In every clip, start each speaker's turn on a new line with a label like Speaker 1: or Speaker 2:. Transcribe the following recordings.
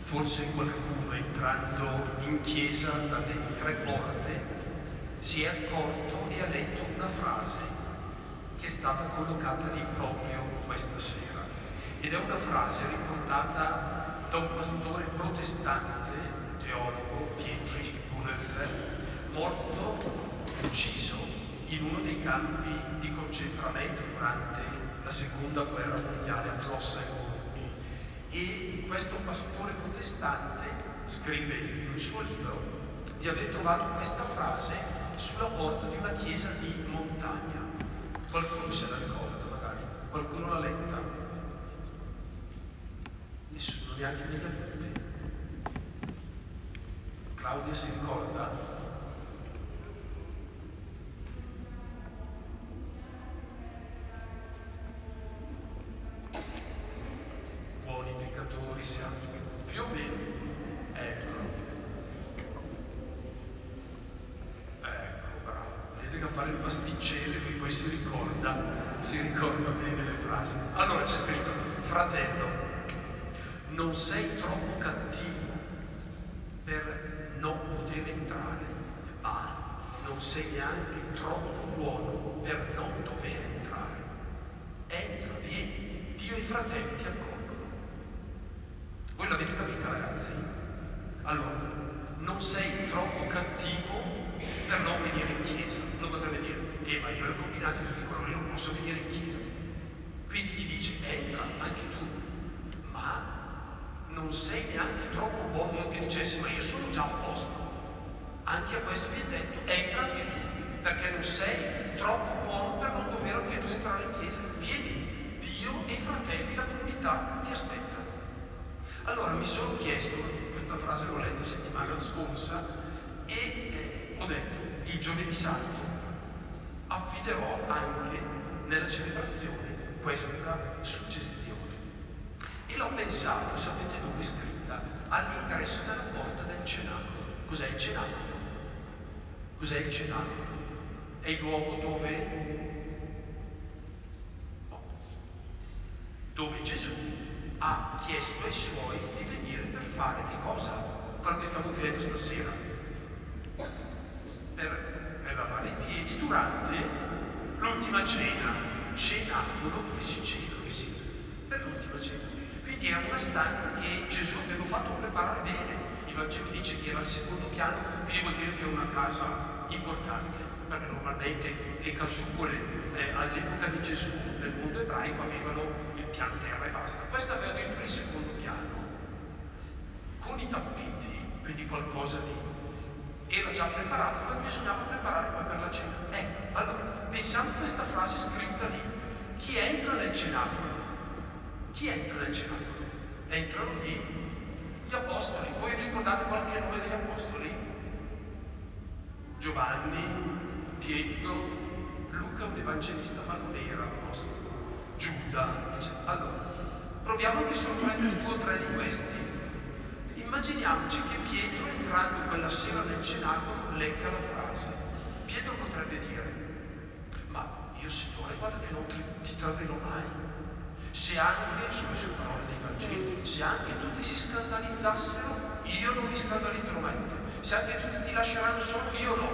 Speaker 1: forse qualcuno entrando in chiesa dalle 3 porte si è accorto e ha letto una frase che è stata collocata lì proprio questa sera, ed è una frase riportata da un pastore protestante, un teologo, Pietri Bonhoeffer, morto, ucciso in uno dei campi di concentramento durante la seconda guerra mondiale a Flossenburg. E questo pastore protestante scrive in un suo libro di aver trovato questa frase sulla porta di una chiesa di montagna. Qualcuno se la ricorda magari? Qualcuno l'ha letta? Nessuno, neanche negli adulti. Claudia si ricorda? Buoni peccatori siamo, più o meno. Ecco, bravo. Vedete che a fare il pasticcere lui poi si ricorda bene le frasi. Allora c'è scritto: fratello, non sei troppo cattivo per non poter entrare, ma non sei neanche troppo buono per non dover entrare. Entra, vieni, Dio e i fratelli ti accolgono. Voi l'avete capito, ragazzi? Allora, non sei troppo cattivo per non venire in chiesa. Uno potrebbe dire: ma io ho combinato tutti colori, non posso venire in chiesa. Quindi gli dice: entra anche tu, ma non sei neanche troppo buono. Uno che dicesse: ma io sono già a posto. Anche a questo viene detto: entra anche tu, perché non sei troppo buono per non dover anche tu entrare in chiesa. Vieni, Dio e i fratelli, la comunità ti aspettano. Allora mi sono chiesto, questa frase l'ho letta settimana scorsa, e ho detto: il giovedì santo affiderò anche nella celebrazione questa suggestione. E l'ho pensata, sapete dove è scritta? All'ingresso della porta del cenacolo. Cos'è il cenacolo? Cos'è il cenacolo? È il luogo dove Gesù ha chiesto ai suoi di venire per fare che cosa? Quello che stiamo vedendo stasera. Per lavare i piedi durante l'ultima cena. Cenacolo, dove si cena, per l'ultima cena. Quindi era una stanza che Gesù aveva fatto preparare bene. Il Vangelo dice che era al secondo piano, quindi vuol dire che era una casa importante, perché normalmente le casupole all'epoca di Gesù nel mondo ebraico avevano il piano terra e basta. Questo aveva addirittura il secondo piano con i tappeti, quindi qualcosa di era già preparato, ma bisognava preparare poi per la cena. Ecco, allora pensiamo a questa frase scritta lì: chi entra nel cenacolo? Chi entra nel cenacolo? Entrano lì gli apostoli. Voi ricordate qualche nome degli apostoli? Giovanni, Pietro, Luca un evangelista ma non era apostolo, Giuda, eccetera. Allora, proviamo anche solo a prendere 2 o 3 di questi. Immaginiamoci che Pietro, entrando quella sera nel cenacolo, legga la frase. Pietro potrebbe dire: ma io, Signore, guarda che non ti tradirò mai. Se anche, sono le sue parole nei Vangeli, se anche tutti si scandalizzassero, io non mi scandalizzerò mai di te. Se anche tutti ti lasceranno solo, io no.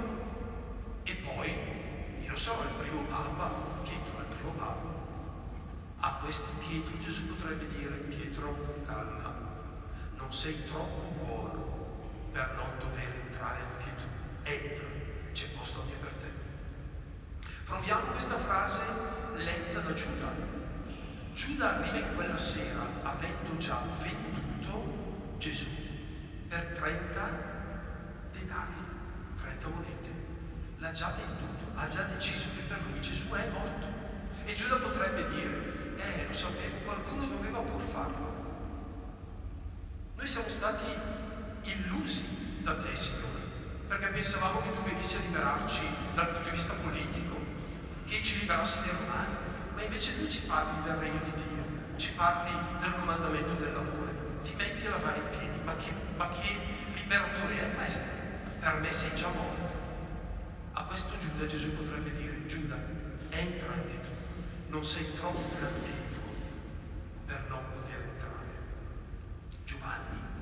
Speaker 1: E poi io sarò il primo Papa. Pietro è il primo Papa. A questo Pietro Gesù potrebbe dire: Pietro, calma, non sei troppo buono per non dover entrare anche tu. Entra, c'è posto anche per te. Proviamo questa frase letta da Giuda. Giuda arriva in quella sera avendo già venduto Gesù per 30 denari, 30 monete. L'ha già venduto, ha già deciso che per lui Gesù è morto. E Giuda potrebbe dire: lo sapevo, qualcuno doveva pur farlo. Noi siamo stati illusi da te, Signore, perché pensavamo che tu venissi a liberarci dal punto di vista politico, che ci liberassi dai romani, ma invece tu ci parli del regno di Dio, ci parli del comandamento dell'amore, ti metti a lavare i piedi. Ma che liberatore è questo? Per me sei già morto. A questo Giuda Gesù potrebbe dire: Giuda, entra anche tu, non sei troppo cattivo per non poter entrare. Giovanni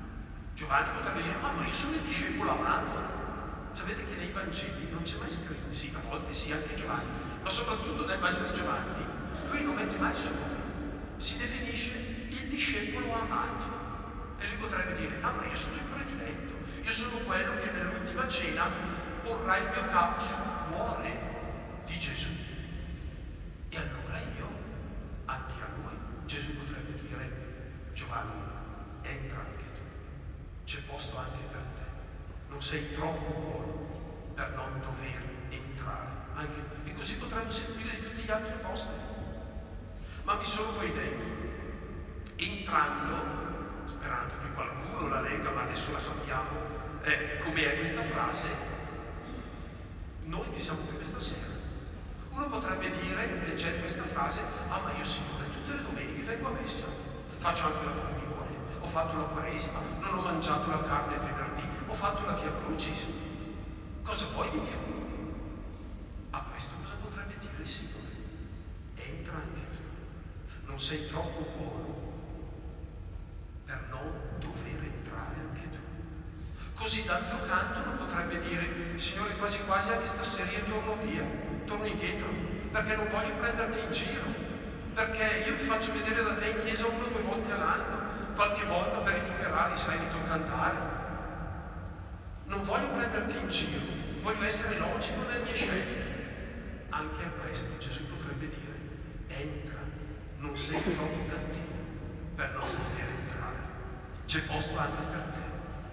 Speaker 1: Giovanni potrebbe dire, ma io sono il discepolo amato. Sapete che nei Vangeli non c'è mai scritto, sì, a volte sì, anche Giovanni, ma soprattutto nel Vangelo di Giovanni, lui non mette mai il suo nome, si definisce il discepolo amato. E lui potrebbe dire, ma io sono il prediletto, io sono quello che nell'ultima cena porrà il mio capo sul cuore di Gesù. E allora io, anche a lui, Gesù potrebbe dire, Giovanni, entra anche tu, c'è posto anche per te, non sei troppo buono per non dover entrare. E così potremmo sentire di tutti gli altri apostoli. Ma mi sono poi detto, entrando, sperando che qualcuno la legga, ma adesso la sappiamo com'è questa frase, noi che siamo qui questa sera, uno potrebbe dire, leggendo questa frase, ma io Signore, tutte le domeniche vengo a messa, faccio anche la comunione, ho fatto la Quaresima, non ho mangiato la carne venerdì, ho fatto la Via Crucis, cosa vuoi di più? A questo cosa potrebbe dire il Signore? Entra anche tu, non sei troppo buono per non dover entrare anche tu. Così d'altro canto non potrebbe dire, Signore, quasi quasi anche stasera io torno via, torno indietro, perché non voglio prenderti in giro, perché io mi faccio vedere da te in chiesa 1 o 2 volte all'anno, qualche volta per i funerali, sai, mi tocca andare. Non voglio prenderti in giro, voglio essere logico nelle mie scelte. Anche a questo Gesù potrebbe dire, entra, non sei troppo cattivo per non poter entrare, c'è posto anche per te.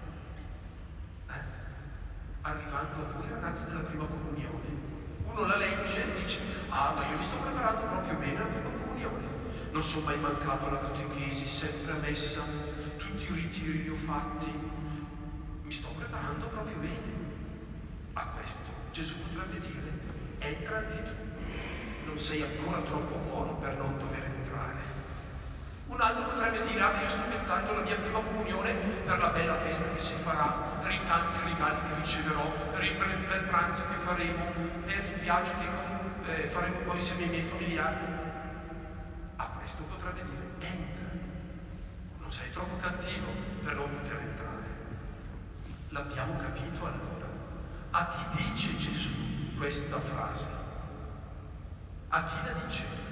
Speaker 1: Arrivando a voi ragazzi della prima comunione, uno la legge e dice, ma io mi sto preparando proprio bene alla prima comunione, non sono mai mancato alla catechesi, sempre a messa, tutti i ritiri li ho fatti, mi sto preparando proprio bene. A questo Gesù potrebbe dire, entra anche tu, non sei ancora troppo buono per non dover entrare. Un altro potrebbe dire, io sto aspettando la mia prima comunione per la bella festa che si farà, per i tanti regali che riceverò, per il bel pranzo che faremo, per il viaggio che faremo poi insieme ai miei familiari. A questo potrebbe dire, entra, non sei troppo cattivo per non poter entrare. L'abbiamo capito allora? A chi dice Gesù questa frase? A chi la dice?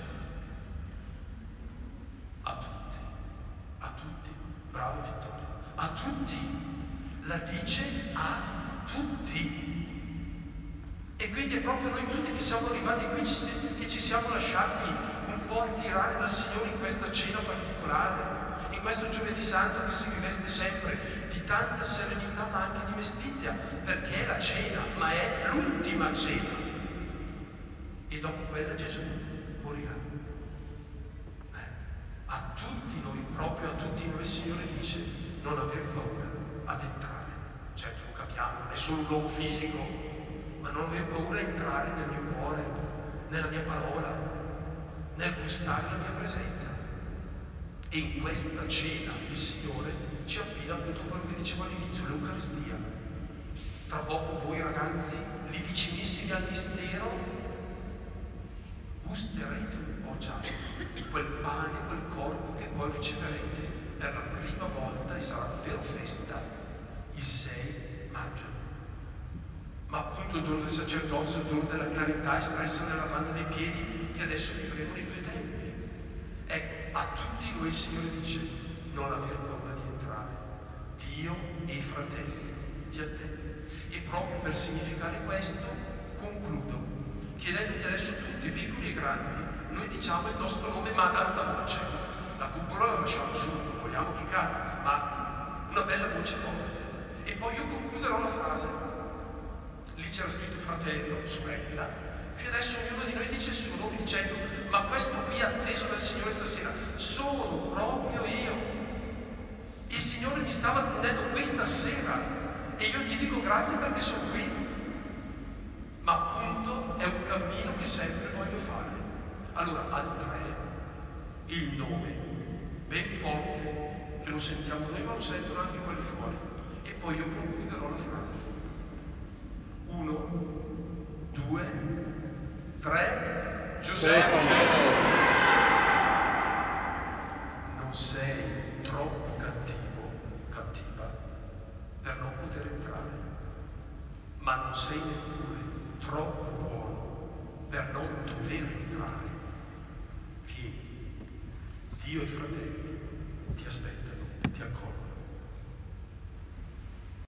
Speaker 1: A tutti, bravo Vittorio, a tutti, la dice a tutti. E quindi è proprio noi tutti che siamo arrivati qui, che ci siamo lasciati un po' attirare dal Signore in questa cena particolare, in questo Giovedì Santo che si riveste sempre di tanta serenità ma anche di mestizia, perché è la cena, ma è l'ultima cena. E dopo quella Gesù morirà. A tutti noi, proprio a tutti noi il Signore dice, non aver paura ad entrare. Certo, lo capiamo, non è solo un luogo fisico, ma non aver paura a entrare nel mio cuore, nella mia parola, nel gustare la mia presenza. E in questa cena il Signore ci affida appunto quello che dicevo all'inizio, l'Eucaristia. Tra poco voi ragazzi, lì vicinissimi al mistero, gusterete un po' già quel pane, quel corpo che poi riceverete per la prima volta, e sarà davvero festa, il 6 maggio. Ma appunto il dono del sacerdozio, il dono della carità espressa nella lavanda dei piedi, che adesso vivremo nei 2 tempi. Ecco, a tutti noi il Signore dice, non aver paura di entrare. Dio e i fratelli ti attendono. E proprio per significare questo, concludo, chiedendoti adesso tutti, piccoli e grandi, noi diciamo il nostro nome ma ad alta voce. La cupola la lasciamo su, non vogliamo che cada, ma una bella voce forte. E poi io concluderò la frase. Lì c'era scritto fratello, sorella, che adesso ognuno di noi dice il suo nome dicendo, ma questo qui atteso dal Signore stasera sono proprio io. Il Signore mi stava attendendo questa sera e io gli dico grazie perché sono qui. Ma appunto è un cammino che sempre voglio fare. Allora, al 3, il nome, ben forte, che lo sentiamo noi ma lo sentono anche quelli fuori. E poi io concluderò la frase. 1, 2, 3, Giuseppe. Non sei troppo cattivo, cattiva, ma non sei neppure troppo buono per non dover entrare. Vieni, Dio e i fratelli ti aspettano, ti accolgono.